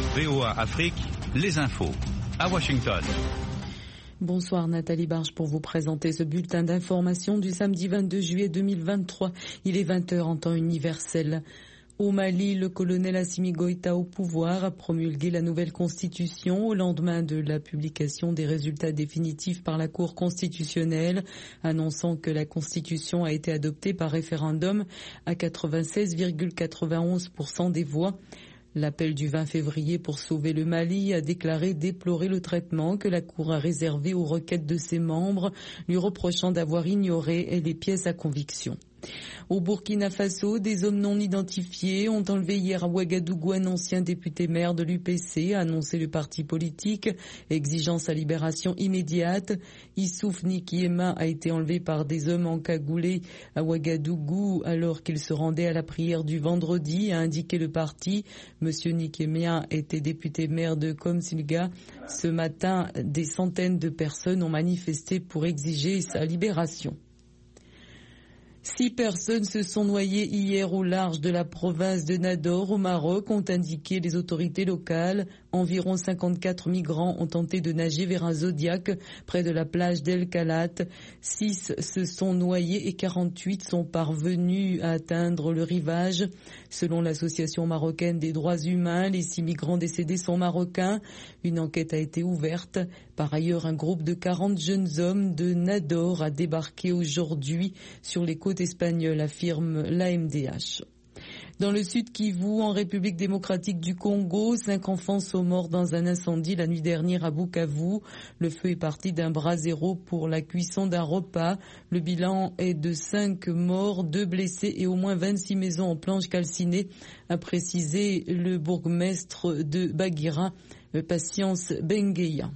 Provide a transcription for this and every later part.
VOA Afrique, les infos. À Washington. Bonsoir Nathalie Barge pour vous présenter ce bulletin d'information du samedi 22 juillet 2023. Il est 20h en temps universel. Au Mali, le colonel Assimi Goïta au pouvoir a promulgué la nouvelle constitution au lendemain de la publication des résultats définitifs par la Cour constitutionnelle, annonçant que la constitution a été adoptée par référendum à 96,91% des voix. L'appel du 20 février pour sauver le Mali a déclaré déplorer le traitement que la Cour a réservé aux requêtes de ses membres, lui reprochant d'avoir ignoré les pièces à conviction. Au Burkina Faso, des hommes non identifiés ont enlevé hier à Ouagadougou un ancien député maire de l'UPC, a annoncé le parti politique, exigeant sa libération immédiate. Issouf Nikiema a été enlevé par des hommes encagoulés à Ouagadougou alors qu'il se rendait à la prière du vendredi, a indiqué le parti. Monsieur Nikiema était député maire de Komsilga. Ce matin, des centaines de personnes ont manifesté pour exiger sa libération. 6 personnes se sont noyées hier au large de la province de Nador au Maroc, ont indiqué les autorités locales. Environ 54 migrants ont tenté de nager vers un zodiaque près de la plage d'El Khalat. 6 se sont noyés et 48 sont parvenus à atteindre le rivage. Selon l'association marocaine des droits humains, les 6 migrants décédés sont marocains. Une enquête a été ouverte. Par ailleurs, un groupe de 40 jeunes hommes de Nador a débarqué aujourd'hui sur les côtes espagnoles, affirme l'AMDH. Dans le sud Kivu, en République démocratique du Congo, 5 enfants sont morts dans un incendie la nuit dernière à Bukavu. Le feu est parti d'un brasero pour la cuisson d'un repas. Le bilan est de 5 morts, 2 blessés et au moins 26 maisons en planches calcinées, a précisé le bourgmestre de Bagira, Patience Bengeya.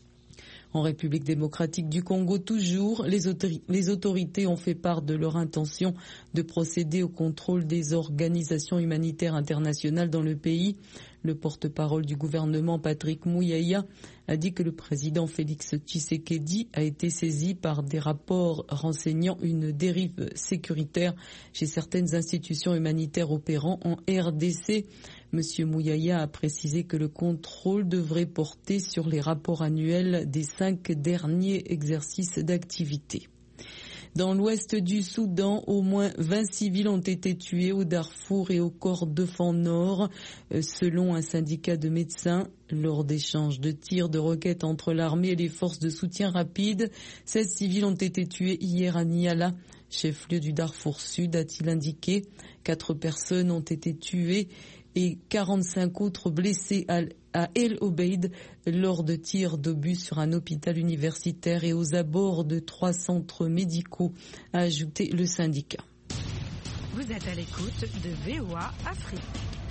En République démocratique du Congo, toujours, les autorités ont fait part de leur intention de procéder au contrôle des organisations humanitaires internationales dans le pays. Le porte-parole du gouvernement, Patrick Muyaya, a dit que le président Félix Tshisekedi a été saisi par des rapports renseignant une dérive sécuritaire chez certaines institutions humanitaires opérant en RDC. Monsieur Muyaya a précisé que le contrôle devrait porter sur les rapports annuels des 5 derniers exercices d'activité. Dans l'ouest du Soudan, au moins 20 civils ont été tués au Darfour et au Kordofan Nord, selon un syndicat de médecins. Lors d'échanges de tirs de roquettes entre l'armée et les forces de soutien rapide, 16 civils ont été tués hier à Niala, chef-lieu du Darfour Sud, a-t-il indiqué. 4 personnes ont été tuées et 45 autres blessés à El Obeid lors de tirs d'obus sur un hôpital universitaire et aux abords de 3 centres médicaux, a ajouté le syndicat. Vous êtes à l'écoute de VOA Afrique.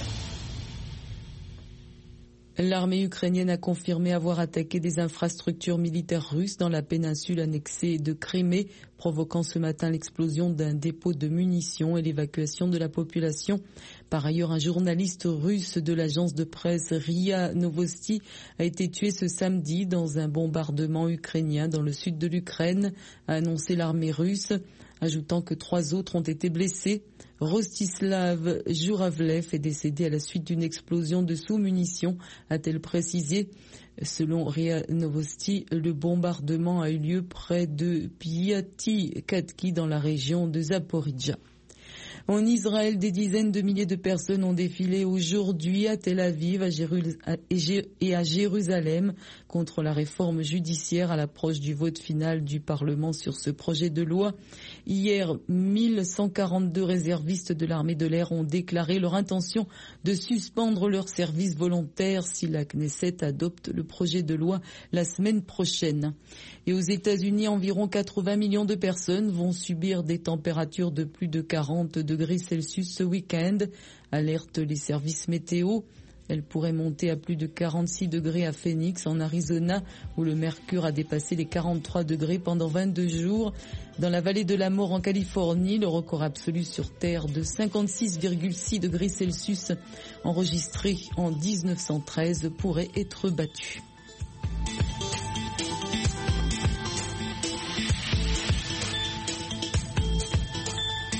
L'armée ukrainienne a confirmé avoir attaqué des infrastructures militaires russes dans la péninsule annexée de Crimée, provoquant ce matin l'explosion d'un dépôt de munitions et l'évacuation de la population. Par ailleurs, un journaliste russe de l'agence de presse RIA Novosti a été tué ce samedi dans un bombardement ukrainien dans le sud de l'Ukraine, a annoncé l'armée russe, ajoutant que 3 autres ont été blessés. Rostislav Jouravlev est décédé à la suite d'une explosion de sous-munitions, a-t-elle précisé. Selon RIA Novosti, le bombardement a eu lieu près de Piaty-Katki dans la région de Zaporizhzhia. En Israël, des dizaines de milliers de personnes ont défilé aujourd'hui à Tel Aviv et à Jérusalem contre la réforme judiciaire à l'approche du vote final du Parlement sur ce projet de loi. Hier, 1142 réservistes de l'armée de l'air ont déclaré leur intention de suspendre leur service volontaire si la Knesset adopte le projet de loi la semaine prochaine. Et aux États-Unis, environ 80 millions de personnes vont subir des températures de plus de 40 degrés Celsius ce week-end, alertent les services météo. Elle pourrait monter à plus de 46 degrés à Phoenix, en Arizona, où le mercure a dépassé les 43 degrés pendant 22 jours. Dans la vallée de la mort en Californie, le record absolu sur Terre de 56,6 degrés Celsius, enregistré en 1913, pourrait être battu.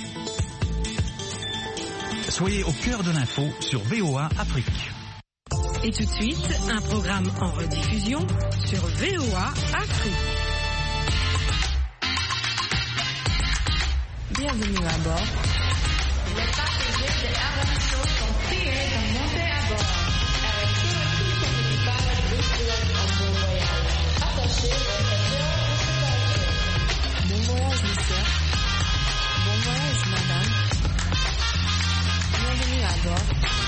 Soyez au cœur de l'info sur VOA Afrique. Et tout de suite, un programme en rediffusion sur VOA Afrique. Bienvenue à bord. Les passagers de RM Show sont priés de monter à bord. Avec tout son équipage vous souhaite un bon voyage. Attachez vos ceintures de sécurité. Bon voyage, monsieur. Bon voyage, madame. Bienvenue à bord.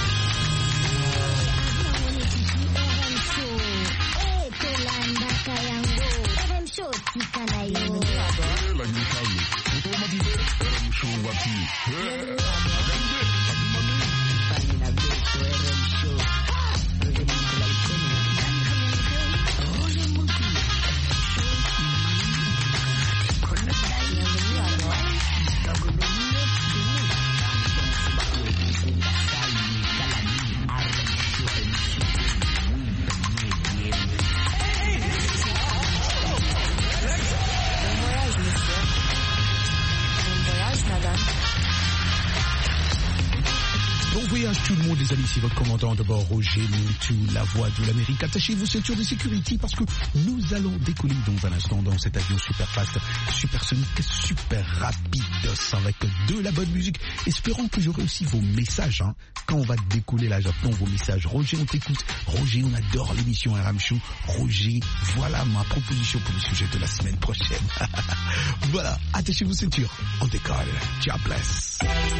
Tout le monde, les amis, c'est votre commandant de bord, Roger Montou, la voix de l'Amérique. Attachez vos ceintures de sécurité parce que nous allons décoller dans un instant dans cet avion super fast, supersonique, super rapide, avec de la bonne musique. Espérons que j'aurai aussi vos messages, hein. Quand on va décoller là, j'attends vos messages. Roger, on t'écoute. Roger, on adore l'émission RM Show. Roger, voilà ma proposition pour le sujet de la semaine prochaine. Voilà, attachez vos ceintures. On décolle. Ciao, bless.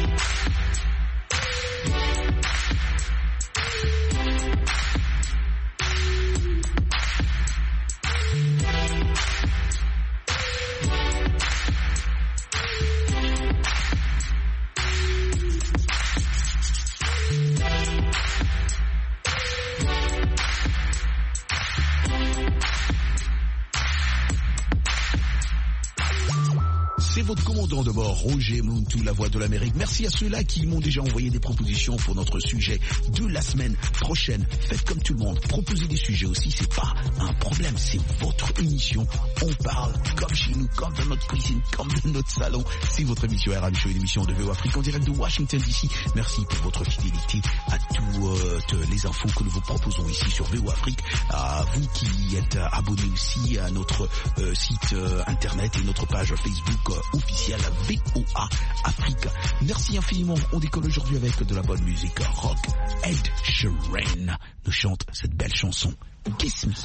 C'est votre commandant de bord, Roger Montou, la voix de l'Amérique. Merci à ceux-là qui m'ont déjà envoyé des propositions pour notre sujet de la semaine prochaine. Faites comme tout le monde, proposez des sujets aussi, c'est pas un problème, c'est votre émission. On parle comme chez nous, comme dans notre cuisine, comme dans notre salon. C'est votre émission RM Show, une émission de VOA Afrique en direct de Washington DC. Merci pour votre fidélité à toutes les infos que nous vous proposons ici sur VOA Afrique. À vous qui êtes abonnés aussi à notre site internet et notre page Facebook officielle VOA Afrique. Merci infiniment. On décolle aujourd'hui avec de la bonne musique rock. Ed Sheeran nous chante cette belle chanson Kiss Me.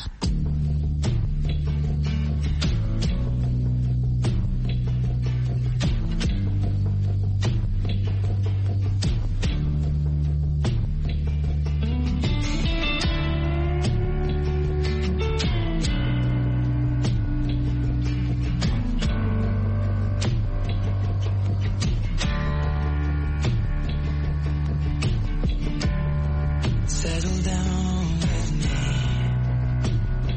Settle down with me.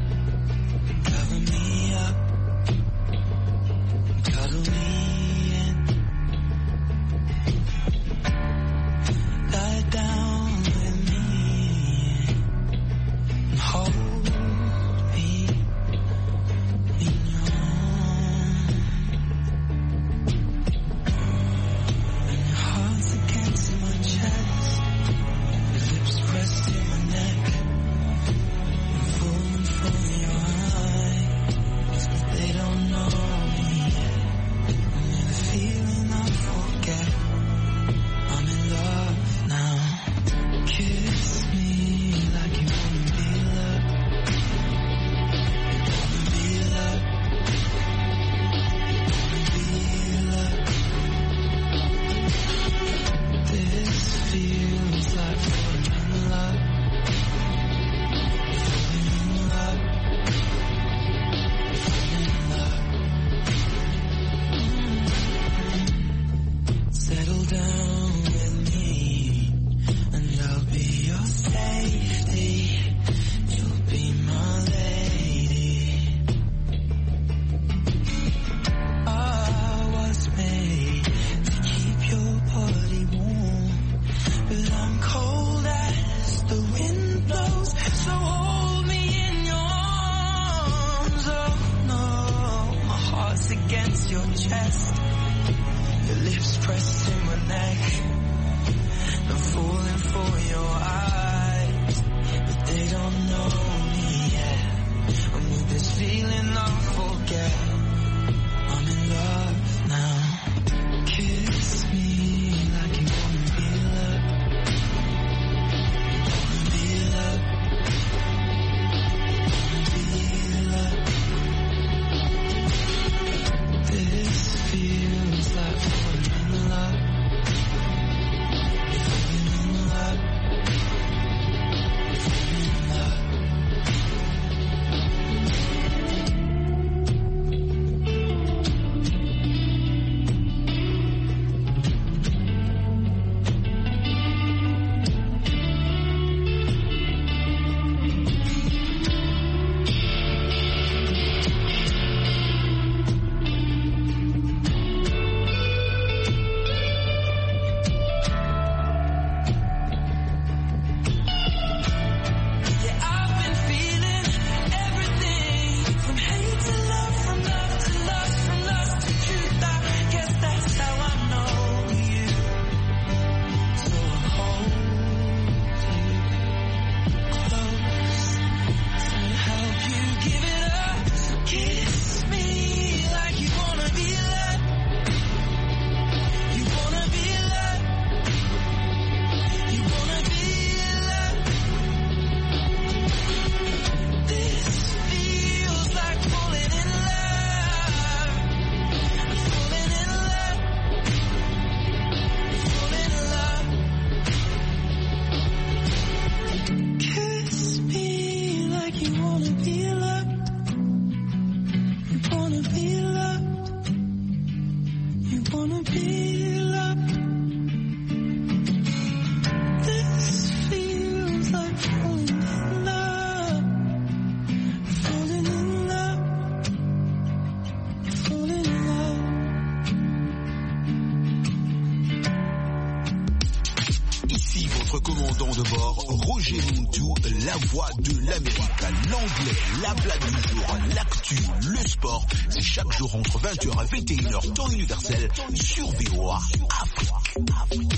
commandant de bord, Roger Muntu, la voix de l'Amérique. L'anglais, la blague du jour, l'actu, le sport, c'est chaque jour entre 20h et 21h, temps universel, sur VOA Afrique.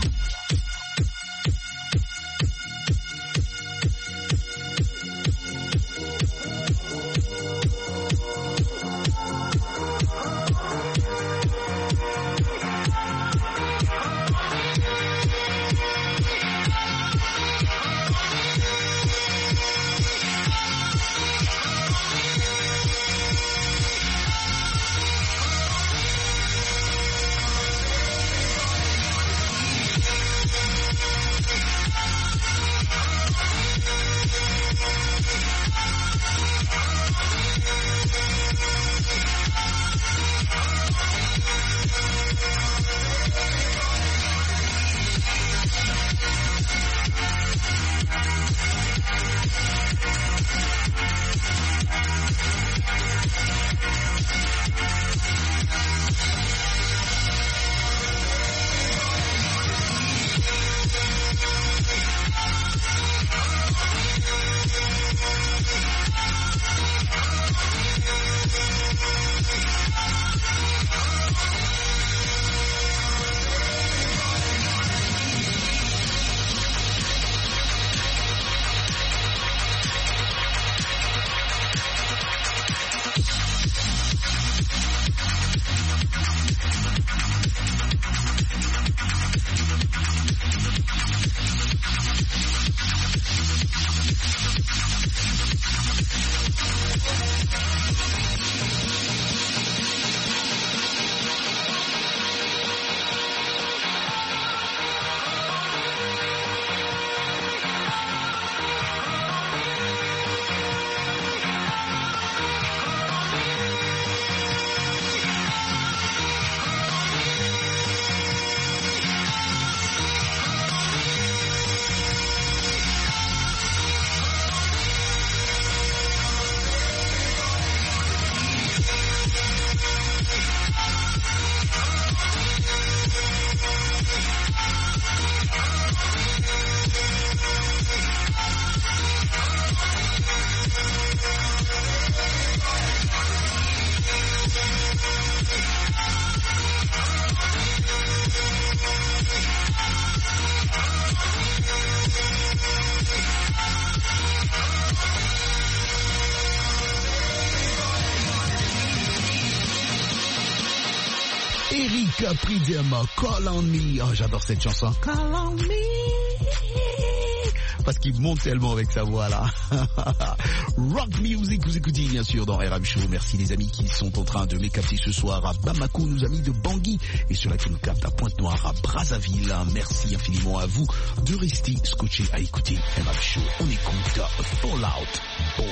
Erika Pridem, Call on Me. Oh, j'adore cette chanson. Call on Me. Parce qu'il monte tellement avec sa voix là. Rock Music, vous écoutez bien sûr dans RM Show. Merci les amis qui sont en train de me capter ce soir à Bamako, nos amis de Bangui, et sur la qui nous capte à Pointe-Noire, à Brazzaville. Merci infiniment à vous de rester scotché à écouter RM Show. On écoute Fallout Boy.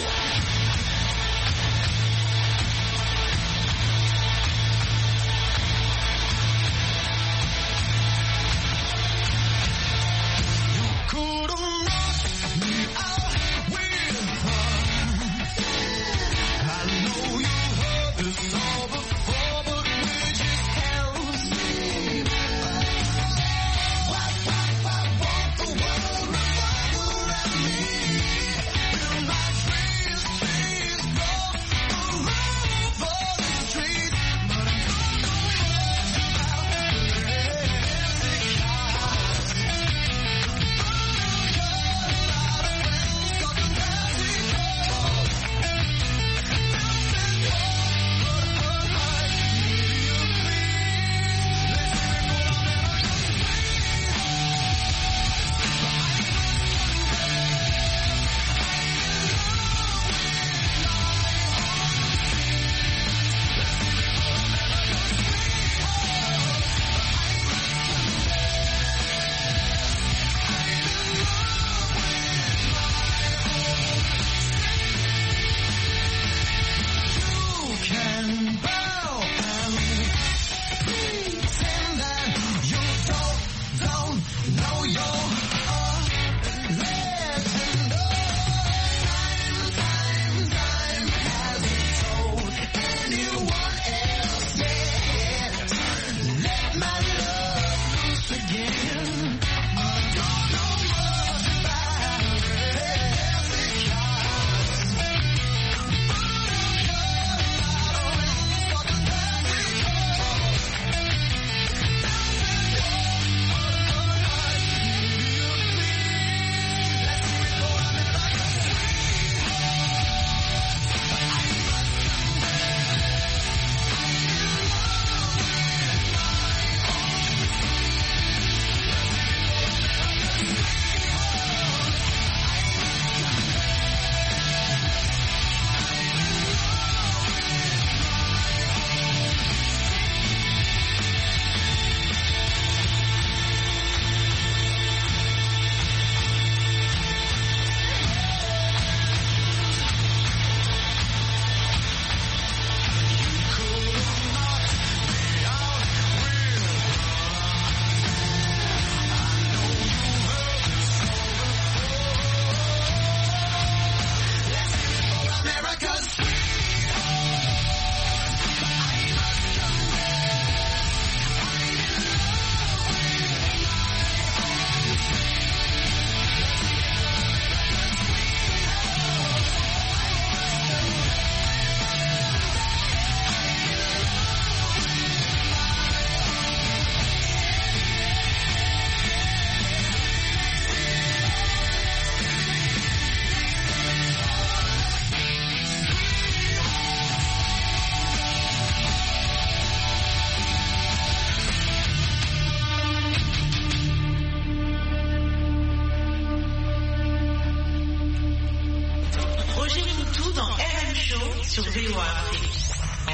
tout dans RM Show sur VOA Afrique.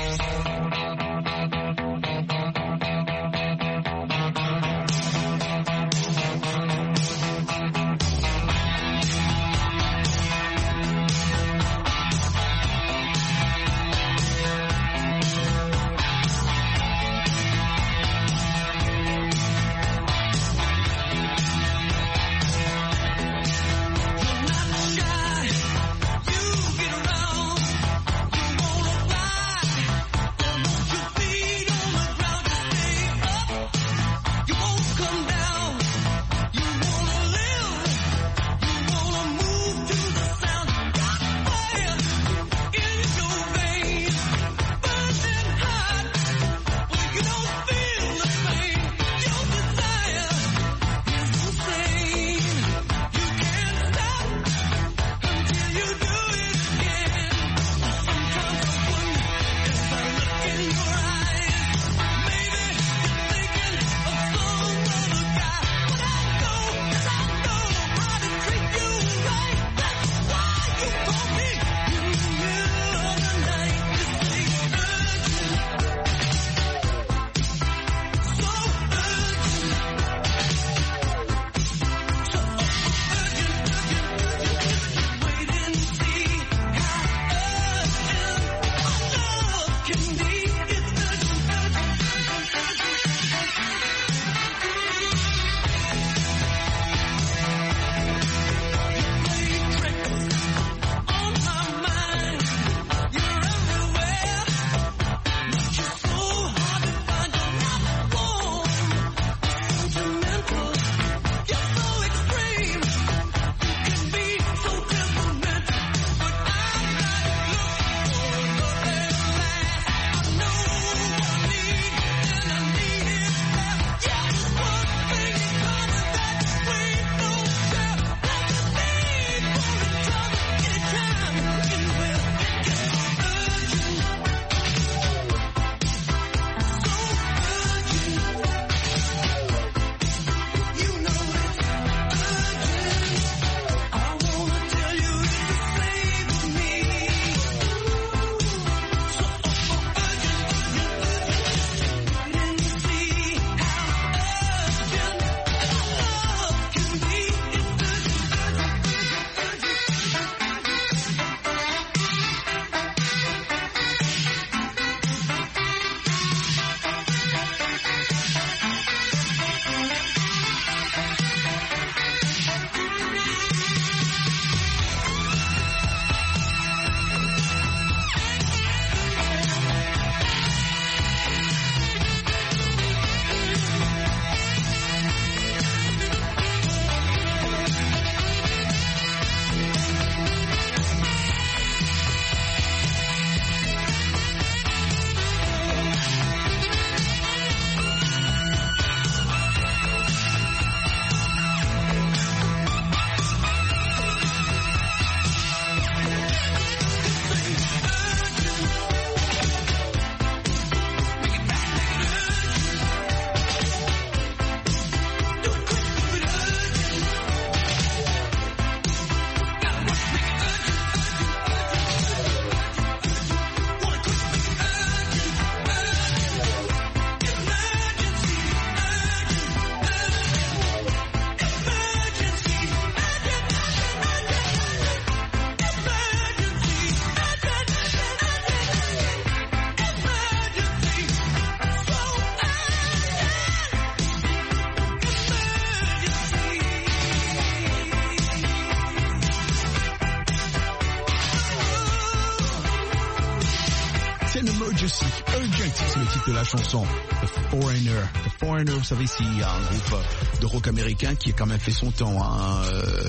Emergency, Urgent, c'est le titre de la chanson. The Foreigner. The Foreigner, vous savez, c'est un groupe de rock américain qui a quand même fait son temps, hein,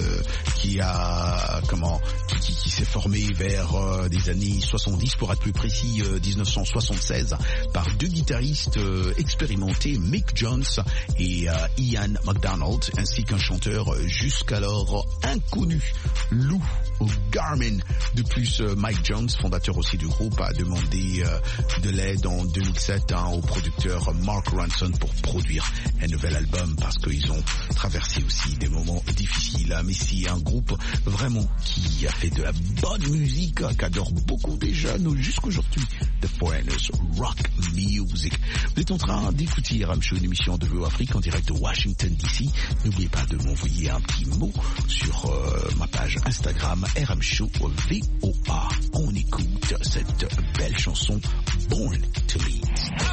qui s'est formé vers des années 70, pour être plus précis, 1976, par deux guitaristes expérimentés, Mick Jones et Ian McDonald, ainsi qu'un chanteur jusqu'alors inconnu, Lou Garmin. De plus, Mike Jones, fondateur aussi du groupe, a demandé de l'aide en 2007 au producteur Mark Ronson pour produire un nouvel album, parce qu'ils ont traversé aussi des moments difficiles. Mais c'est un groupe vraiment qui a fait avec de la bonne musique qu'adorent beaucoup des jeunes jusqu'aujourd'hui. The Foreigners Rock Music. Vous êtes en train d'écouter RM Show, une émission de VO Afrique en direct de Washington DC. N'oubliez pas de m'envoyer un petit mot sur ma page Instagram RM Show VOA. On écoute cette belle chanson Born to Lead.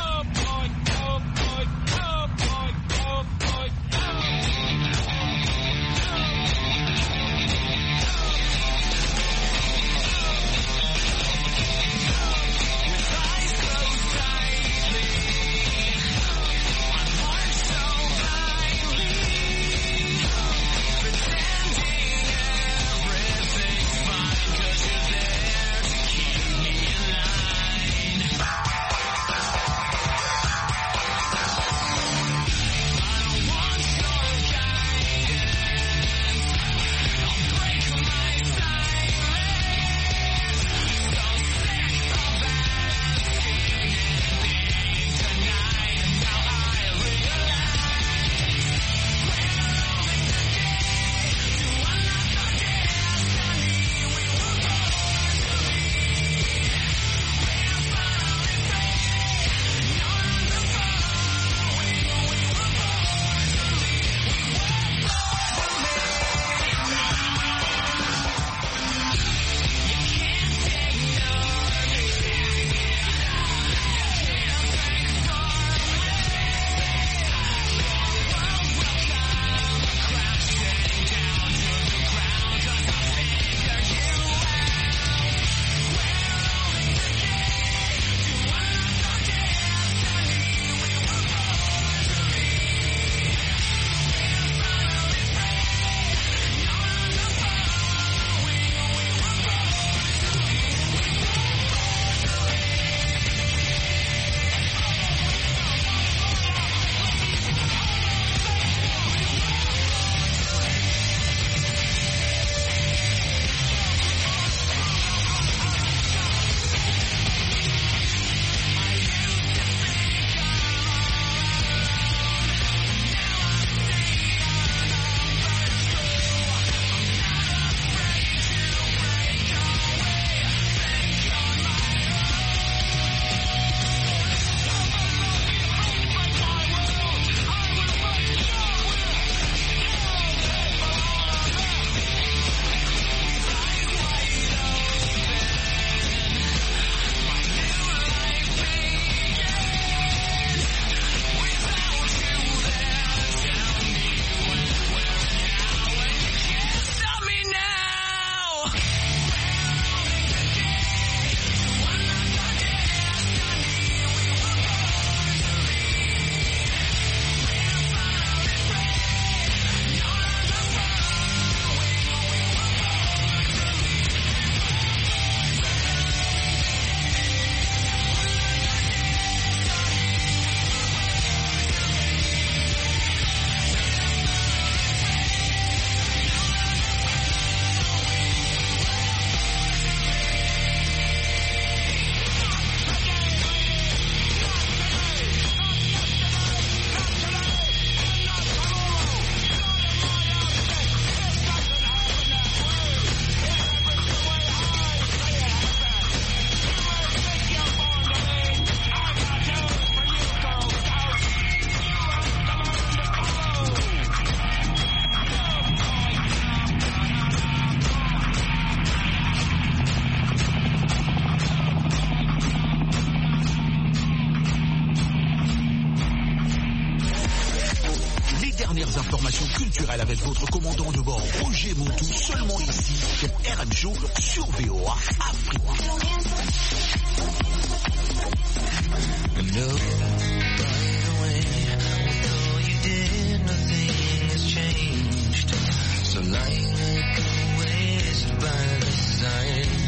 culturelle avec votre commandant de bord Roger Montou, seulement ici sur RM Show sur VOA Afrique. No, by the way, although you did, nothing has changed. So lying like a waste by the side.